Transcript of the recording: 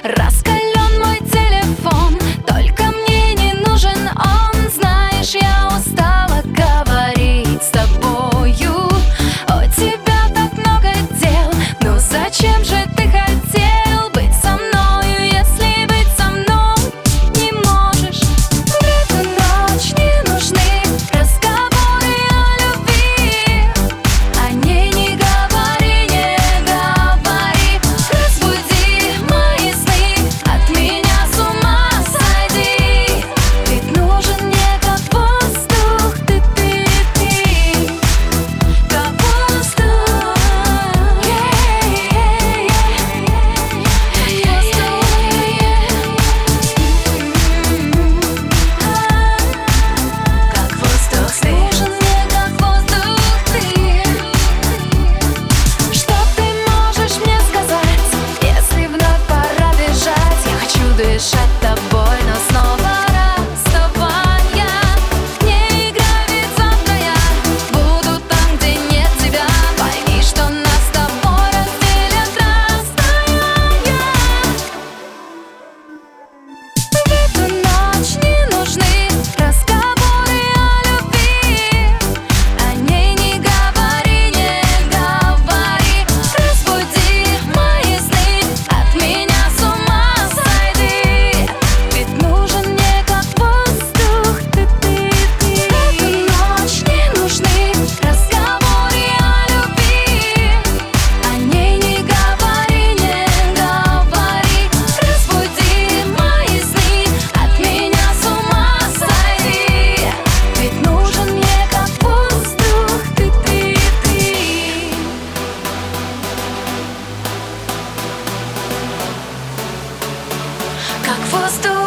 Раскален мой телефон, только мне не нужен он. Знаешь, я устала говорить с тобою. У тебя так много дел, ну зачем же ты хотел быть со мною, если быть со мной не можешь? В эту ночь не нужны разговоры о любви. О ней не говори, не говори. Разбуди мои сны, от меня с ума сойди. Ведь нужен мне как воздух, ты, как воздух. Как воздух ты. Нужен мне как воздух ты. Что ты можешь мне сказать, если вновь пора бежать? Я хочу дышать тобой, но снова расставания. Не играй, ведь завтра я буду там, где нет тебя. Пойми, что нас с тобой разделят расстояния. В эту ночь не нужны разговоры о любви. О ней не говори, не говори. Разбуди мои сны, от меня с ума сойди. Ведь нужен мне как воздух ты. В эту ночь не нужны разговоры о любви. О ней не говори, не говори. Разбуди мои сны, от меня с ума сойди. Ведь нужен мне как воздух ты. Как воздух.